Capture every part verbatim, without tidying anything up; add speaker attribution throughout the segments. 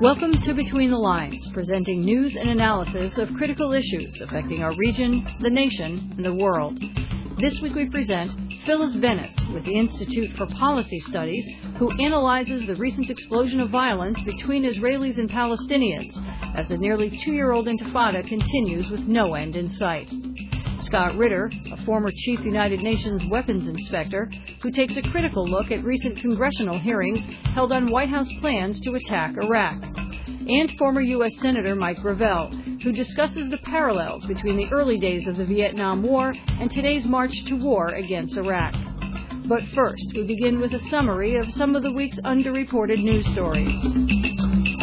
Speaker 1: Welcome to Between the Lines, presenting news and analysis of critical issues affecting our region, the nation, and the world. This week we present Phyllis Bennett with the Institute for Policy Studies, who analyzes the recent explosion of violence between Israelis and Palestinians as the nearly two-year-old intifada continues with no end in sight. Scott Ritter, a former chief United Nations weapons inspector, who takes a critical look at recent congressional hearings held on White House plans to attack Iraq. And former U S Senator Mike Gravel, who discusses the parallels between the early days of the Vietnam War and today's march to war against Iraq. But first, we begin with a summary of some of the week's underreported news stories.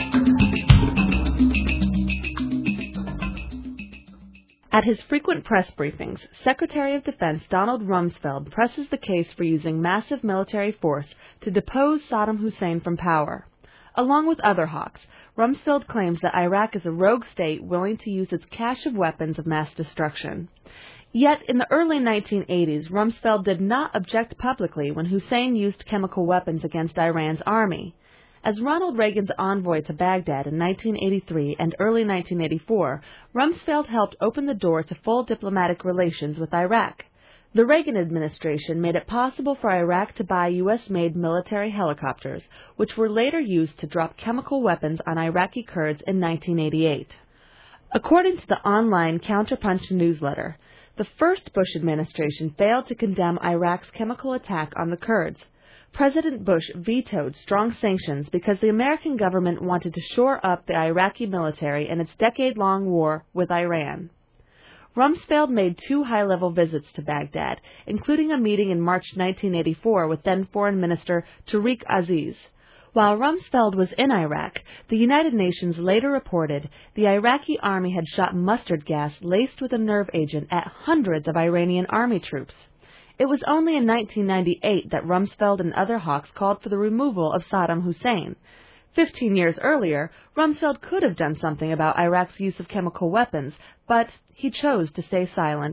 Speaker 2: At his frequent press briefings, Secretary of Defense Donald Rumsfeld presses the case for using massive military force to depose Saddam Hussein from power. Along with other hawks, Rumsfeld claims that Iraq is a rogue state willing to use its cache of weapons of mass destruction. Yet, in the early nineteen eighties, Rumsfeld did not object publicly when Hussein used chemical weapons against Iran's army. As Ronald Reagan's envoy to Baghdad in nineteen eighty-three and early nineteen eighty-four, Rumsfeld helped open the door to full diplomatic relations with Iraq. The Reagan administration made it possible for Iraq to buy U S-made military helicopters, which were later used to drop chemical weapons on Iraqi Kurds in nineteen eighty-eight. According to the online Counterpunch newsletter, the first Bush administration failed to condemn Iraq's chemical attack on the Kurds. President Bush vetoed strong sanctions because the American government wanted to shore up the Iraqi military in its decade-long war with Iran. Rumsfeld made two high-level visits to Baghdad, including a meeting in March nineteen eighty-four with then-Foreign Minister Tariq Aziz. While Rumsfeld was in Iraq, the United Nations later reported the Iraqi army had shot mustard gas laced with a nerve agent at hundreds of Iranian army troops. It was only in nineteen ninety-eight that Rumsfeld and other hawks called for the removal of Saddam Hussein. Fifteen years earlier, Rumsfeld could have done something about Iraq's use of chemical weapons, but he chose to stay silent.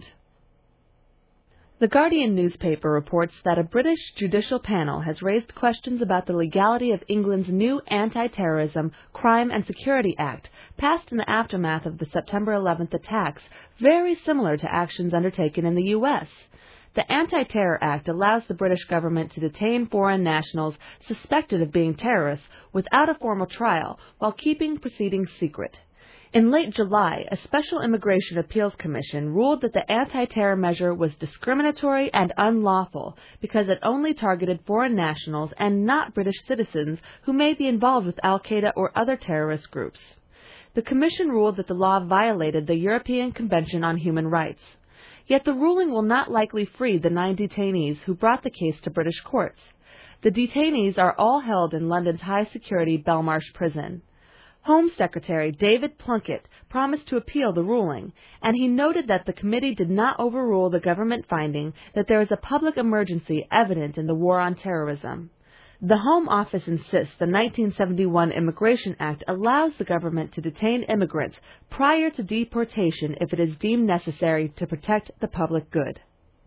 Speaker 2: The Guardian newspaper reports that a British judicial panel has raised questions about the legality of England's new Anti-Terrorism, Crime and Security Act, passed in the aftermath of the September eleventh attacks, very similar to actions undertaken in the U S The Anti-Terror Act allows the British government to detain foreign nationals suspected of being terrorists without a formal trial while keeping proceedings secret. In late July, a Special Immigration Appeals Commission ruled that the anti-terror measure was discriminatory and unlawful because it only targeted foreign nationals and not British citizens who may be involved with Al-Qaeda or other terrorist groups. The commission ruled that the law violated the European Convention on Human Rights. Yet the ruling will not likely free the nine detainees who brought the case to British courts. The detainees are all held in London's high-security Belmarsh prison. Home Secretary David Plunkett promised to appeal the ruling, and he noted that the committee did not overrule the government finding that there is a public emergency evident in the war on terrorism. The Home Office insists the nineteen seventy-one Immigration Act allows the government to detain immigrants prior to deportation if it is deemed necessary to protect the public good.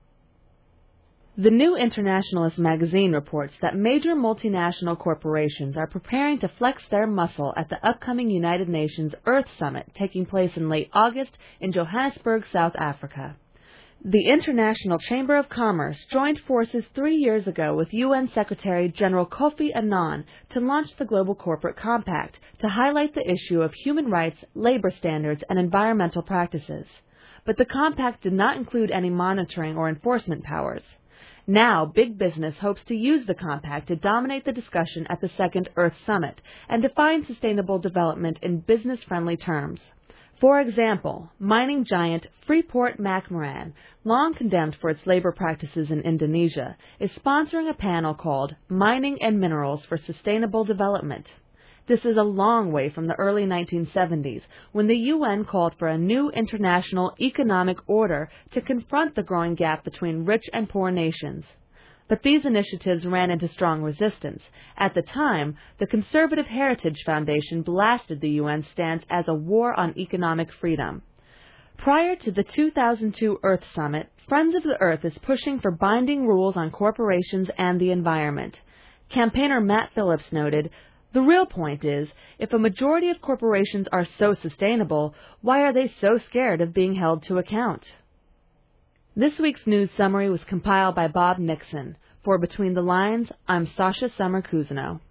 Speaker 2: The New Internationalist magazine reports that major multinational corporations are preparing to flex their muscle at the upcoming United Nations Earth Summit taking place in late August in Johannesburg, South Africa. The International Chamber of Commerce joined forces three years ago with U N Secretary General Kofi Annan to launch the Global Corporate Compact to highlight the issue of human rights, labor standards, and environmental practices. But the compact did not include any monitoring or enforcement powers. Now, big business hopes to use the compact to dominate the discussion at the second Earth Summit and define sustainable development in business-friendly terms. For example, mining giant Freeport-McMoRan, long condemned for its labor practices in Indonesia, is sponsoring a panel called Mining and Minerals for Sustainable Development. This is a long way from the early nineteen seventies, when the U N called for a new international economic order to confront the growing gap between rich and poor nations. But these initiatives ran into strong resistance. At the time, the Conservative Heritage Foundation blasted the U N stance as a war on economic freedom. Prior to the two thousand two Earth Summit, Friends of the Earth is pushing for binding rules on corporations and the environment. Campaigner Matt Phillips noted, The real point is, if a majority of corporations are so sustainable, why are they so scared of being held to account? This week's news summary was compiled by Bob Nixon. For Between the Lines, I'm Sasha Summer-Cousineau.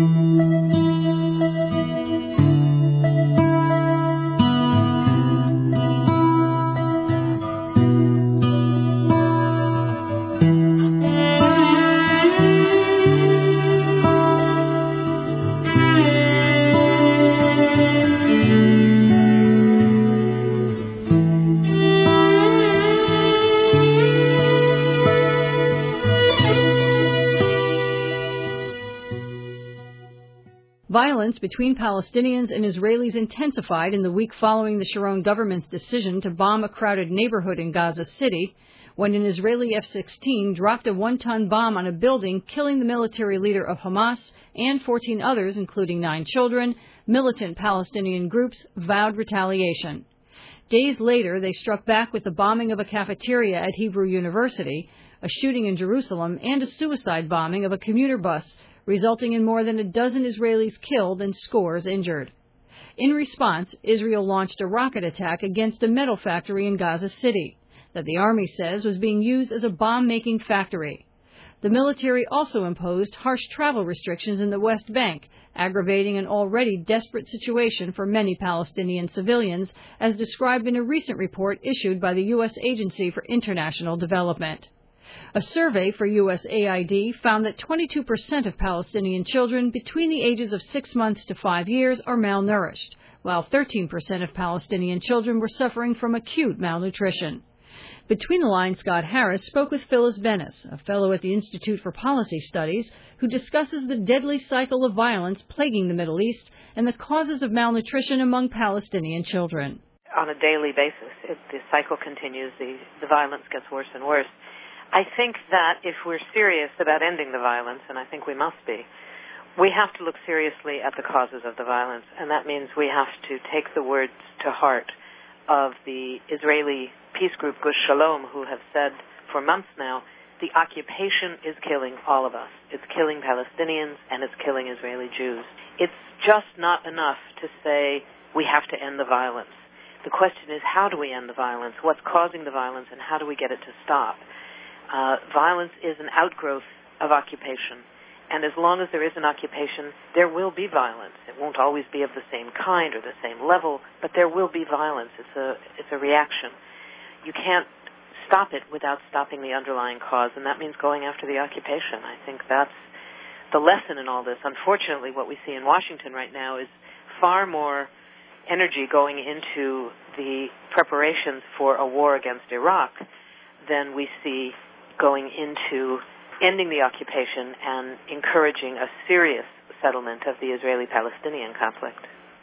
Speaker 1: Violence between Palestinians and Israelis intensified in the week following the Sharon government's decision to bomb a crowded neighborhood in Gaza City, when an Israeli F sixteen dropped a one-ton bomb on a building, killing the military leader of Hamas and fourteen others, including nine children. Militant Palestinian groups vowed retaliation. Days later, they struck back with the bombing of a cafeteria at Hebrew University, a shooting in Jerusalem, and a suicide bombing of a commuter bus, resulting in more than a dozen Israelis killed and scores injured. In response, Israel launched a rocket attack against a metal factory in Gaza City that the army says was being used as a bomb-making factory. The military also imposed harsh travel restrictions in the West Bank, aggravating an already desperate situation for many Palestinian civilians, as described in a recent report issued by the U S Agency for International Development. A survey for U S A I D found that twenty-two percent of Palestinian children between the ages of six months to five years are malnourished, while thirteen percent of Palestinian children were suffering from acute malnutrition. Between the Lines, Scott Harris spoke with Phyllis Bennis, a fellow at the Institute for Policy Studies, who discusses the deadly cycle of violence plaguing the Middle East and the causes of malnutrition among Palestinian children.
Speaker 3: On a daily basis, it, the cycle continues. The, the violence gets worse and worse. I think that if we're serious about ending the violence, and I think we must be, we have to look seriously at the causes of the violence, and that means we have to take the words to heart of the Israeli peace group Gush Shalom, who have said for months now, the occupation is killing all of us. It's killing Palestinians, and it's killing Israeli Jews. It's just not enough to say we have to end the violence. The question is, how do we end the violence? What's causing the violence, and how do we get it to stop? Uh, violence is an outgrowth of occupation, and as long as there is an occupation, there will be violence. It won't always be of the same kind or the same level, but there will be violence. It's a it's a reaction. You can't stop it without stopping the underlying cause, and that means going after the occupation. I think that's the lesson in all this. Unfortunately, what we see in Washington right now is far more energy going into the preparations for a war against Iraq than we see going into ending the occupation and encouraging a serious settlement of the Israeli-Palestinian conflict.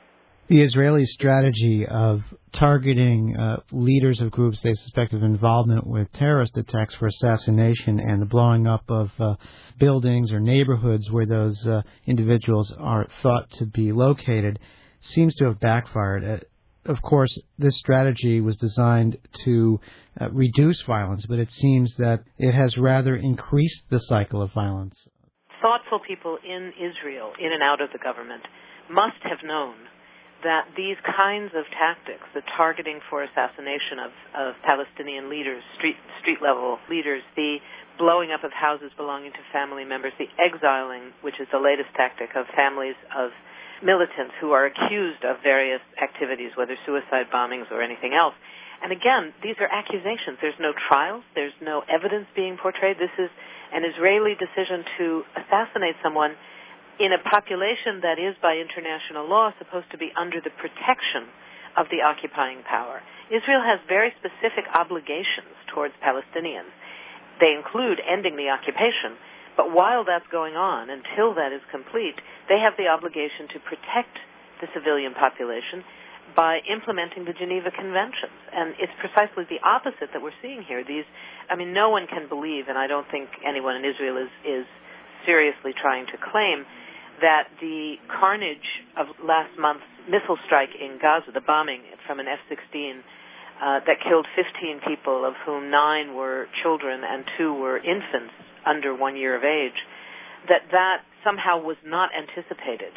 Speaker 4: The Israeli strategy of targeting uh, leaders of groups they suspect of involvement with terrorist attacks for assassination and the blowing up of uh, buildings or neighborhoods where those uh, individuals are thought to be located seems to have backfired. Uh, Of course, this strategy was designed to uh, reduce violence, but it seems that it has rather increased the cycle of violence.
Speaker 3: Thoughtful people in Israel, in and out of the government, must have known that these kinds of tactics, the targeting for assassination of, of Palestinian leaders, street, street-level leaders, the blowing up of houses belonging to family members, the exiling, which is the latest tactic of families of militants who are accused of various activities, whether suicide bombings or anything else. And again, these are accusations. There's no trials. There's no evidence being portrayed. This is an Israeli decision to assassinate someone in a population that is, by international law, supposed to be under the protection of the occupying power. Israel has very specific obligations towards Palestinians. They include ending the occupation. But while that's going on, until that is complete, they have the obligation to protect the civilian population by implementing the Geneva Conventions. And it's precisely the opposite that we're seeing here. These, I mean, no one can believe, and I don't think anyone in Israel is, is seriously trying to claim, that the carnage of last month's missile strike in Gaza, the bombing from an F sixteen, uh, that killed fifteen people, of whom nine were children and two were infants under one year of age, that that somehow was not anticipated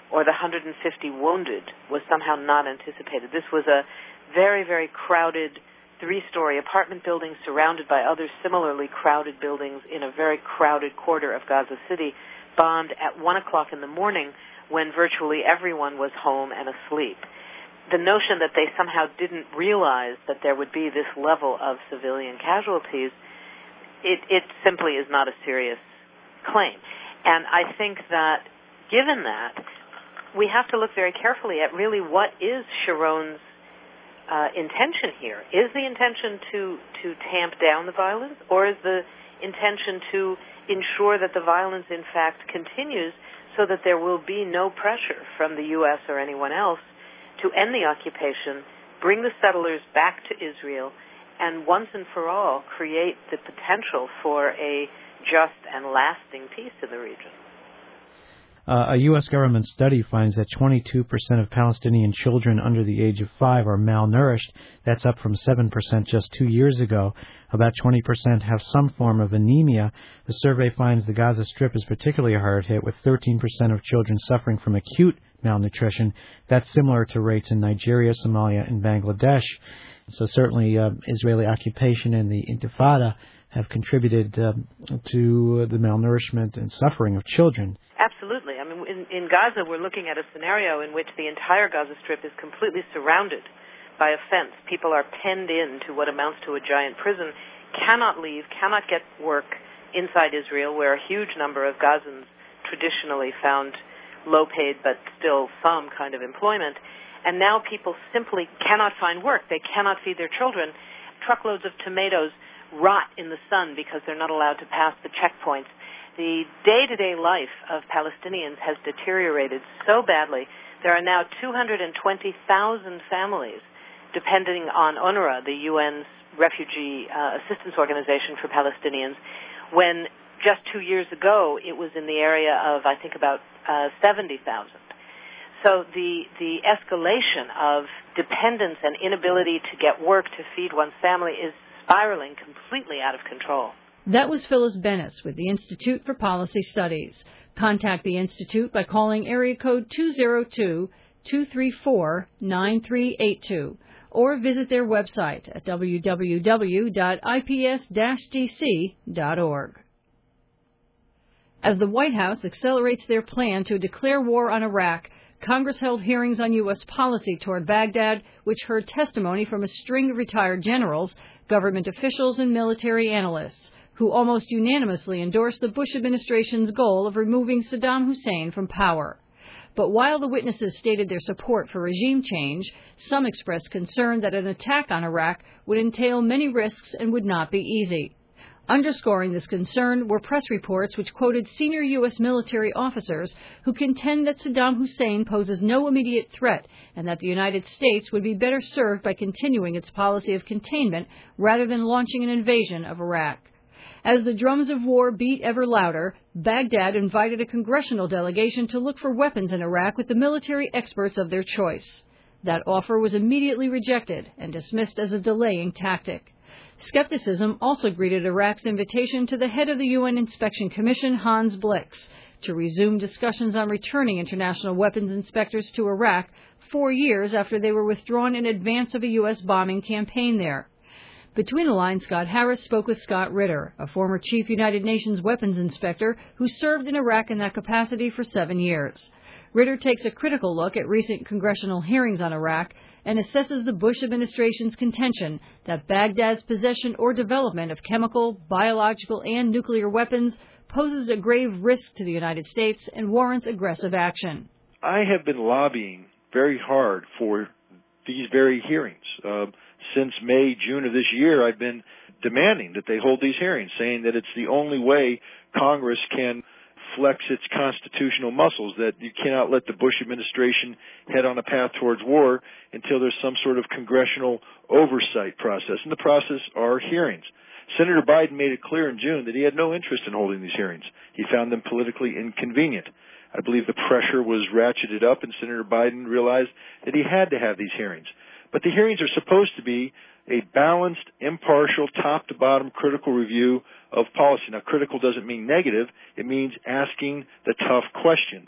Speaker 3: or the one hundred fifty wounded was somehow not anticipated. This was a very, very crowded three-story apartment building surrounded by other similarly crowded buildings in a very crowded quarter of Gaza City, bombed at one o'clock in the morning when virtually everyone was home and asleep. The notion that they somehow didn't realize that there would be this level of civilian casualties, it, it simply is not a serious claim. And I think that given that, we have to look very carefully at really what is Sharon's uh, intention here. Is the intention to, to tamp down the violence, or is the intention to ensure that the violence in fact continues so that there will be no pressure from the U S or anyone else to end the occupation, bring the settlers back to Israel, and once and for all create the potential for a just and lasting peace in the region?
Speaker 4: Uh, a U S government study finds that twenty-two percent of Palestinian children under the age of five are malnourished. That's up from seven percent just two years ago. About twenty percent have some form of anemia. The survey finds the Gaza Strip is particularly hard hit, with thirteen percent of children suffering from acute malnutrition. That's similar to rates in Nigeria, Somalia, and Bangladesh. So certainly uh, Israeli occupation and the Intifada have contributed uh, to the malnourishment and suffering of children.
Speaker 3: Absolutely. I mean, in, in Gaza, we're looking at a scenario in which the entire Gaza Strip is completely surrounded by a fence. People are penned in to what amounts to a giant prison, cannot leave, cannot get work inside Israel, where a huge number of Gazans traditionally found low-paid but still some kind of employment. And now people simply cannot find work. They cannot feed their children. Truckloads of tomatoes rot in the sun because they're not allowed to pass the checkpoints. The day-to-day life of Palestinians has deteriorated so badly. There are now two hundred twenty thousand families depending on UNRWA, the U N's refugee uh, assistance organization for Palestinians, when just two years ago it was in the area of, I think, about uh, seventy thousand. So the, the escalation of dependence and inability to get work to feed one's family is spiraling completely out of control.
Speaker 1: That was Phyllis Bennis with the Institute for Policy Studies. Contact the Institute by calling area code two oh two, two three four, nine three eight two or visit their website at w w w dot i p s dash d c dot org. As the White House accelerates their plan to declare war on Iraq, Congress held hearings on U S policy toward Baghdad, which heard testimony from a string of retired generals, government officials, and military analysts, who almost unanimously endorsed the Bush administration's goal of removing Saddam Hussein from power. But while the witnesses stated their support for regime change, some expressed concern that an attack on Iraq would entail many risks and would not be easy. Underscoring this concern were press reports which quoted senior U S military officers who contend that Saddam Hussein poses no immediate threat and that the United States would be better served by continuing its policy of containment rather than launching an invasion of Iraq. As the drums of war beat ever louder, Baghdad invited a congressional delegation to look for weapons in Iraq with the military experts of their choice. That offer was immediately rejected and dismissed as a delaying tactic. Skepticism also greeted Iraq's invitation to the head of the U N Inspection Commission, Hans Blix, to resume discussions on returning international weapons inspectors to Iraq four years after they were withdrawn in advance of a U S bombing campaign there. Between the lines, Scott Harris spoke with Scott Ritter, a former chief United Nations weapons inspector who served in Iraq in that capacity for seven years. Ritter takes a critical look at recent congressional hearings on Iraq and assesses the Bush administration's contention that Baghdad's possession or development of chemical, biological, and nuclear weapons poses a grave risk to the United States and warrants aggressive action.
Speaker 5: I have been lobbying very hard for these very hearings. Uh, since May, June of this year, I've been demanding that they hold these hearings, saying that it's the only way Congress can flex its constitutional muscles, that you cannot let the Bush administration head on a path towards war until there's some sort of congressional oversight process. And the process are hearings. Senator Biden made it clear in June that he had no interest in holding these hearings. He found them politically inconvenient. I believe the pressure was ratcheted up, and Senator Biden realized that he had to have these hearings. But the hearings are supposed to be a balanced, impartial, top-to-bottom critical review of policy. Now, critical doesn't mean negative. It means asking the tough questions.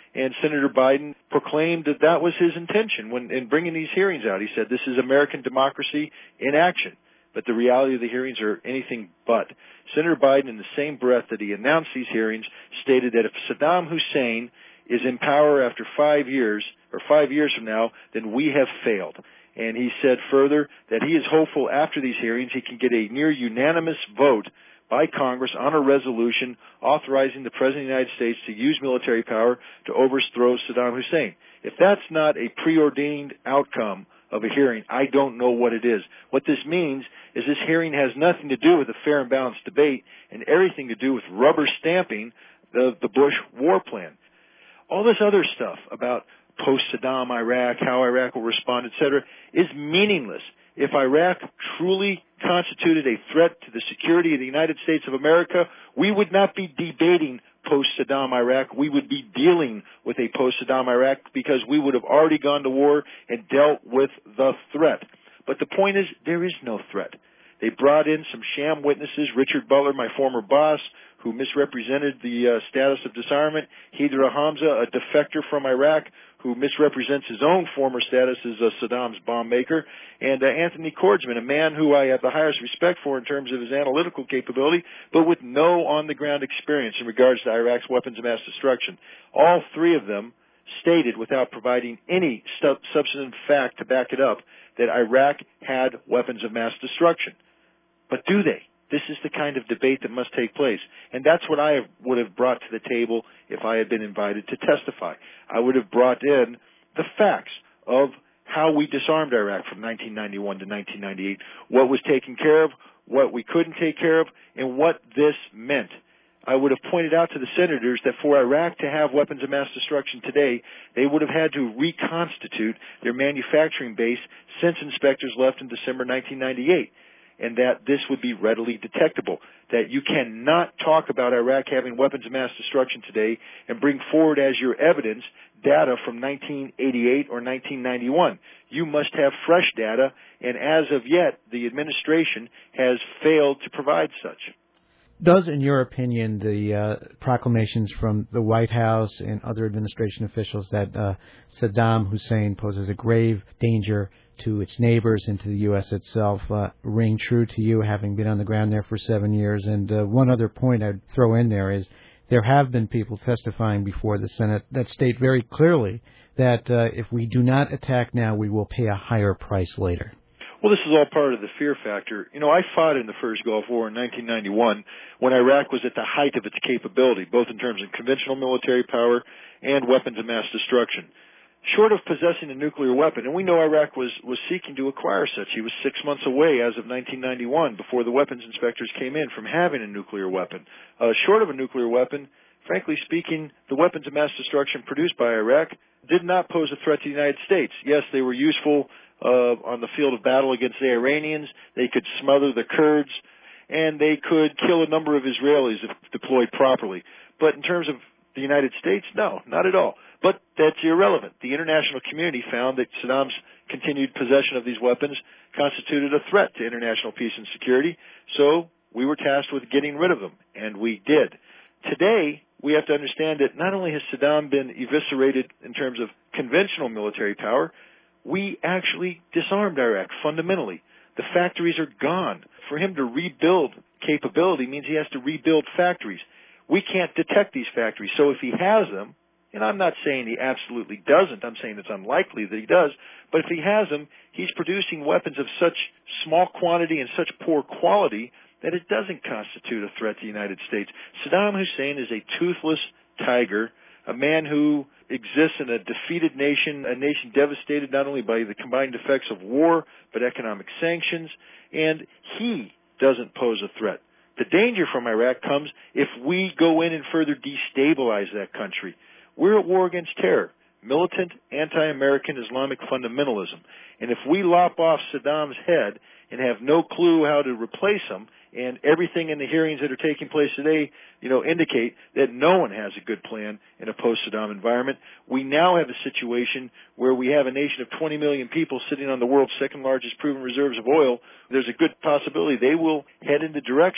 Speaker 5: And Senator Biden proclaimed that that was his intention when in bringing these hearings out. He said, this is American democracy in action. But the reality of the hearings are anything but. Senator Biden, in the same breath that he announced these hearings, stated that if Saddam Hussein is in power after five years, or five years from now, then we have failed. And he said further that he is hopeful after these hearings he can get a near unanimous vote by Congress on a resolution authorizing the President of the United States to use military power to overthrow Saddam Hussein. If that's not a preordained outcome of a hearing, I don't know what it is. What this means is this hearing has nothing to do with a fair and balanced debate and everything to do with rubber stamping the, the Bush war plan. All this other stuff about post-Saddam Iraq, how Iraq will respond, et cetera, is meaningless. If Iraq truly constituted a threat to the security of the United States of America, we would not be debating post-Saddam Iraq. We would be dealing with a post-Saddam Iraq because we would have already gone to war and dealt with the threat. But the point is, there is no threat. They brought in some sham witnesses, Richard Butler, my former boss, who misrepresented the uh, status of disarmament, Hidra Hamza, a defector from Iraq, who misrepresents his own former status as uh, Saddam's bomb maker, and uh, Anthony Kordsman, a man who I have the highest respect for in terms of his analytical capability, but with no on-the-ground experience in regards to Iraq's weapons of mass destruction. All three of them stated, without providing any stu- substantive fact to back it up, that Iraq had weapons of mass destruction. But do they? This is the kind of debate that must take place. And that's what I would have brought to the table if I had been invited to testify. I would have brought in the facts of how we disarmed Iraq from nineteen ninety-one to nineteen ninety-eight, what was taken care of, what we couldn't take care of, and what this meant. I would have pointed out to the senators that for Iraq to have weapons of mass destruction today, they would have had to reconstitute their manufacturing base since inspectors left in December nineteen ninety-eight. And that this would be readily detectable, that you cannot talk about Iraq having weapons of mass destruction today and bring forward as your evidence data from nineteen eighty-eight or nineteen ninety-one. You must have fresh data, and as of yet, the administration has failed to provide such.
Speaker 4: Does, in your opinion, the uh, proclamations from the White House and other administration officials that uh, Saddam Hussein poses a grave danger to its neighbors and to the U S itself uh, ring true to you, having been on the ground there for seven years? And uh, one other point I'd throw in there is there have been people testifying before the Senate that state very clearly that uh, if we do not attack now, we will pay a higher price later.
Speaker 5: Well, this is all part of the fear factor. You know, I fought in the first Gulf War in nineteen ninety-one when Iraq was at the height of its capability, both in terms of conventional military power and weapons of mass destruction. Short of possessing a nuclear weapon, and we know Iraq was, was seeking to acquire such. He was six months away as of nineteen ninety-one, before the weapons inspectors came in, from having a nuclear weapon. Uh, short of a nuclear weapon, frankly speaking, the weapons of mass destruction produced by Iraq did not pose a threat to the United States. Yes, they were useful uh, on the field of battle against the Iranians. They could smother the Kurds, and they could kill a number of Israelis if deployed properly. But in terms of the United States, no, not at all. But that's irrelevant. The international community found that Saddam's continued possession of these weapons constituted a threat to international peace and security, so we were tasked with getting rid of them, and we did. Today, we have to understand that not only has Saddam been eviscerated in terms of conventional military power, we actually disarmed Iraq fundamentally. The factories are gone. For him to rebuild capability means he has to rebuild factories. We can't detect these factories, so if he has them, and I'm not saying he absolutely doesn't, I'm saying it's unlikely that he does, but if he has them, he's producing weapons of such small quantity and such poor quality that it doesn't constitute a threat to the United States. Saddam Hussein is a toothless tiger, a man who exists in a defeated nation, a nation devastated not only by the combined effects of war, but economic sanctions, and he doesn't pose a threat. The danger from Iraq comes if we go in and further destabilize that country. We're at war against terror, militant, anti-American Islamic fundamentalism. And if we lop off Saddam's head and have no clue how to replace him, and everything in the hearings that are taking place today, you know, indicate that no one has a good plan in a post-Saddam environment, we now have a situation where we have a nation of twenty million people sitting on the world's second largest proven reserves of oil. There's a good possibility they will head in the direction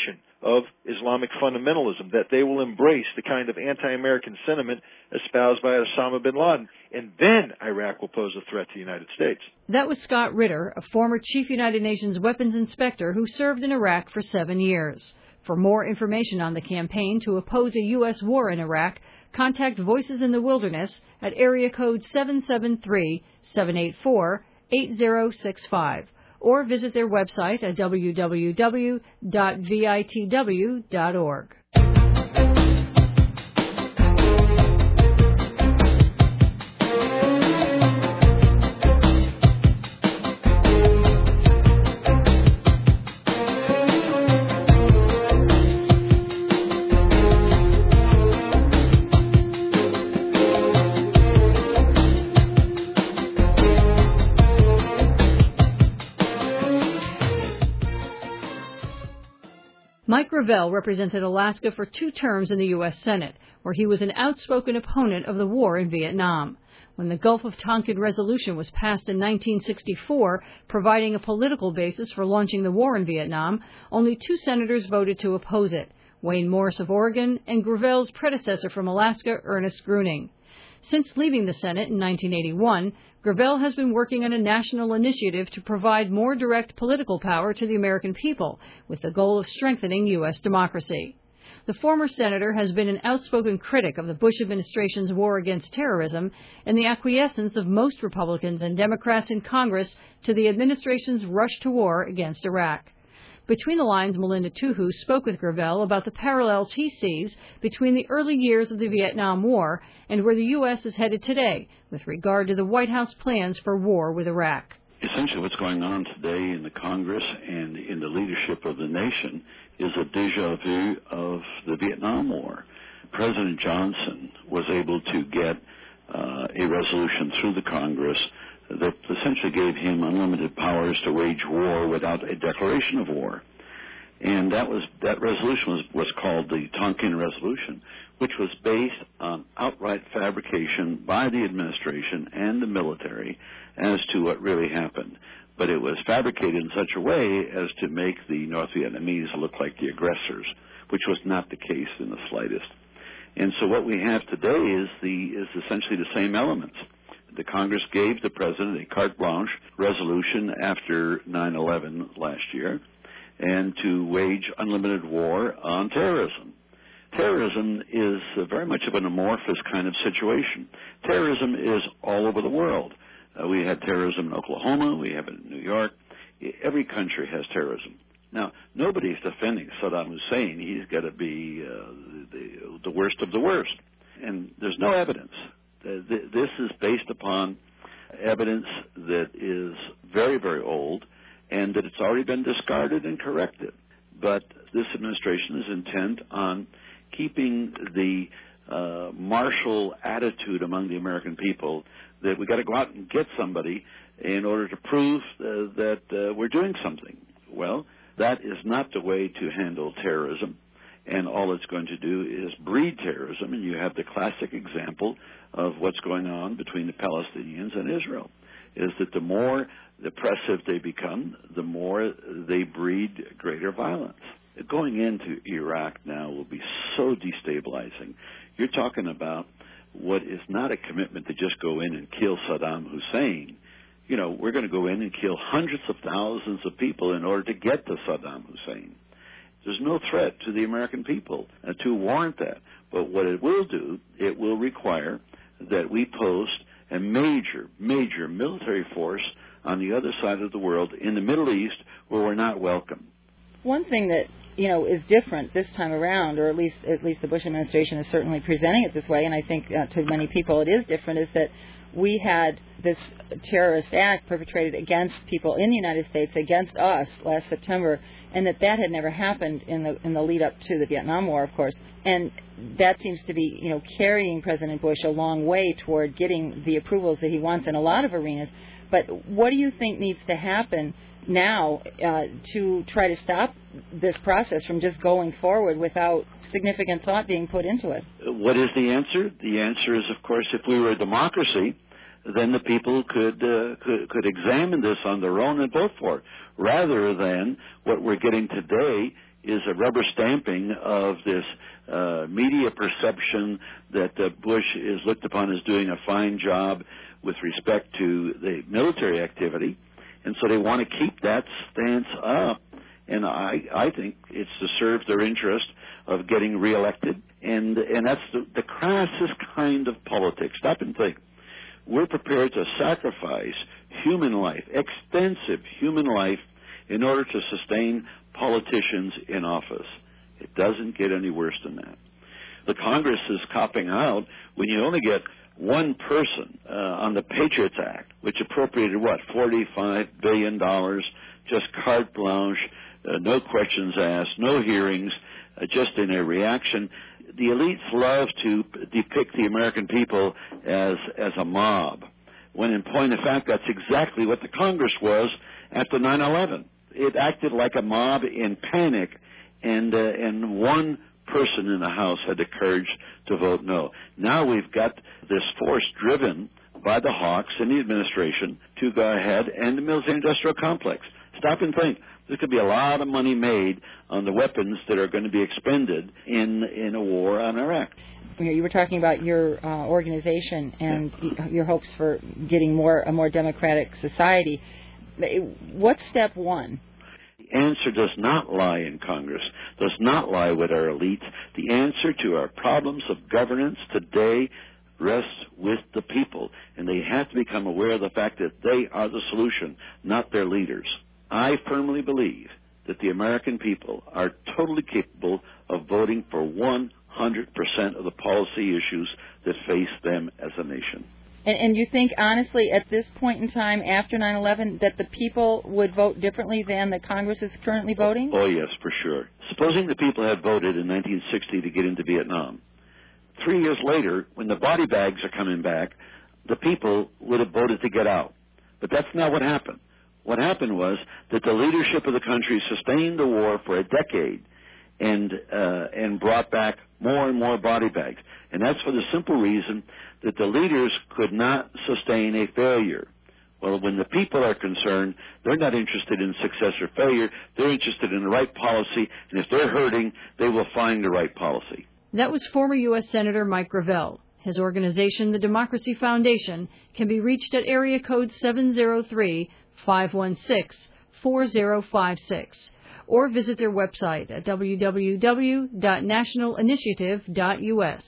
Speaker 5: of Islamic fundamentalism, that they will embrace the kind of anti-American sentiment espoused by Osama bin Laden, and then Iraq will pose a threat to the United States.
Speaker 1: That was Scott Ritter, a former Chief United Nations Weapons Inspector who served in Iraq for seven years. For more information on the campaign to oppose a U S war in Iraq, contact Voices in the Wilderness at area code seven seven three, seven eight four, eight zero six five. Or visit their website at w w w dot v i t w dot org. Mike Gravel represented Alaska for two terms in the U S Senate, where he was an outspoken opponent of the war in Vietnam. When the Gulf of Tonkin Resolution was passed in nineteen sixty-four, providing a political basis for launching the war in Vietnam, only two senators voted to oppose it, Wayne Morris of Oregon and Gravel's predecessor from Alaska, Ernest Gruening. Since leaving the Senate in nineteen eighty-one, Gravel has been working on a national initiative to provide more direct political power to the American people, with the goal of strengthening U S democracy. The former senator has been an outspoken critic of the Bush administration's war against terrorism and the acquiescence of most Republicans and Democrats in Congress to the administration's rush to war against Iraq. Between the Lines, Melinda Tuhu spoke with Gravel about the parallels he sees between the early years of the Vietnam War and where the U S is headed today with regard to the White House plans for war with Iraq.
Speaker 6: Essentially what's going on today in the Congress and in the leadership of the nation is a déjà vu of the Vietnam War. President Johnson was able to get uh, a resolution through the Congress that essentially gave him unlimited powers to wage war without a declaration of war. And that was that resolution was, was called the Tonkin Resolution, which was based on outright fabrication by the administration and the military as to what really happened. But it was fabricated in such a way as to make the North Vietnamese look like the aggressors, which was not the case in the slightest. And so what we have today is the is essentially the same elements. The Congress gave the President a carte blanche resolution after nine eleven last year and to wage unlimited war on terrorism. Terrorism is uh, very much of an amorphous kind of situation. Terrorism is all over the world. Uh, we had terrorism in Oklahoma. We have it in New York. Every country has terrorism. Now, nobody's defending Saddam Hussein. He's got to be uh, the, the worst of the worst. And there's no evidence. Uh, th- this is based upon evidence that is very, very old and that it's already been discarded and corrected. But this administration is intent on keeping the uh, martial attitude among the American people that we got to go out and get somebody in order to prove uh, that uh, we're doing something. Well, that is not the way to handle terrorism, and all it's going to do is breed terrorism, and you have the classic example of what's going on between the Palestinians and Israel, is that the more oppressive they become, the more they breed greater violence. Going into Iraq now will be so destabilizing. You're talking about what is not a commitment to just go in and kill Saddam Hussein. You know, we're going to go in and kill hundreds of thousands of people in order to get to Saddam Hussein. There's no threat to the American people uh, to warrant that. But what it will do, it will require that we post a major, major military force on the other side of the world in the Middle East where we're not welcome.
Speaker 7: One thing that, you know, is different this time around, or at least at least the Bush administration is certainly presenting it this way, and I think uh, to many people it is different, is that we had this terrorist act perpetrated against people in the United States, against us last September, and that that had never happened in the in the lead up to the Vietnam War, of course. And that seems to be, you know, carrying President Bush a long way toward getting the approvals that he wants in a lot of arenas. But what do you think needs to happen now uh, to try to stop this process from just going forward without significant thought being put into it?
Speaker 6: What is the answer? The answer is, of course, if we were a democracy, then the people could, uh, could could examine this on their own and vote for it, rather than what we're getting today is a rubber stamping of this uh, media perception that uh, Bush is looked upon as doing a fine job with respect to the military activity, and so they want to keep that stance up. And I, I think it's to serve their interest of getting reelected, and and that's the, the crassest kind of politics. Stop and think. We're prepared to sacrifice human life, extensive human life, in order to sustain politicians in office. It doesn't get any worse than that. The Congress is copping out when you only get one person uh, on the Patriots Act, which appropriated, what, forty-five billion dollars, just carte blanche, uh, no questions asked, no hearings, uh, just in a reaction. The elites love to depict the American people as as a mob, when in point of fact, that's exactly what the Congress was after nine eleven. It acted like a mob in panic, and uh, and one person in the House had the courage to vote no. Now we've got this force driven by the hawks in the administration to go ahead and the military-industrial complex. Stop and think. There could be a lot of money made on the weapons that are going to be expended in in a war on Iraq.
Speaker 7: You were talking about your uh, organization and yeah. your hopes for getting more a more democratic society. What's step one?
Speaker 6: The answer does not lie in Congress, does not lie with our elites. The answer to our problems of governance today rests with the people, and they have to become aware of the fact that they are the solution, not their leaders. I firmly believe that the American people are totally capable of voting for one hundred percent of the policy issues that face them as a nation.
Speaker 7: And, and you think, honestly, at this point in time, after nine eleven, that the people would vote differently than the Congress is currently voting?
Speaker 6: Oh, yes, for sure. Supposing the people had voted in nineteen sixty to get into Vietnam, three years later, when the body bags are coming back, the people would have voted to get out. But that's not what happened. What happened was that the leadership of the country sustained the war for a decade and uh, and brought back more and more body bags. And that's for the simple reason that the leaders could not sustain a failure. Well, when the people are concerned, they're not interested in success or failure. They're interested in the right policy, and if they're hurting, they will find the right policy.
Speaker 1: That was former U S Senator Mike Gravel. His organization, the Democracy Foundation, can be reached at area code seven zero three, five one six, four zero five six, or visit their website at w w w dot national initiative dot u s.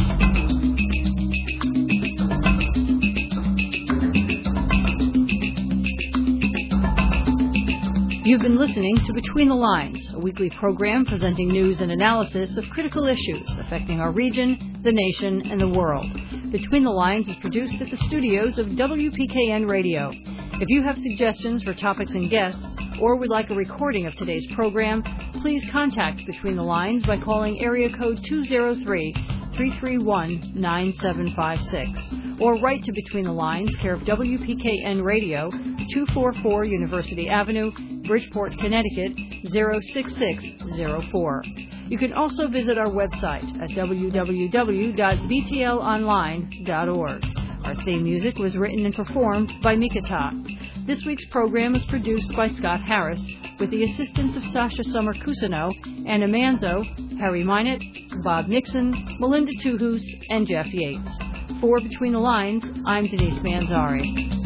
Speaker 1: You've been listening to Between the Lines, a weekly program presenting news and analysis of critical issues affecting our region, the nation, and the world. Between the Lines is produced at the studios of W P K N Radio. If you have suggestions for topics and guests, or would like a recording of today's program, please contact Between the Lines by calling area code two zero three, three three one, nine seven five six, or write to Between the Lines, care of W P K N Radio, two forty-four University Avenue, Bridgeport, Connecticut, zero six six zero four. You can also visit our website at w w w dot b t l online dot org. Our theme music was written and performed by Mikata. This week's program is produced by Scott Harris, with the assistance of Sasha Summer Cusino, Anna Manzo, Harry Minott, Bob Nixon, Melinda Tuhus, and Jeff Yates. For Between the Lines, I'm Denise Manzari.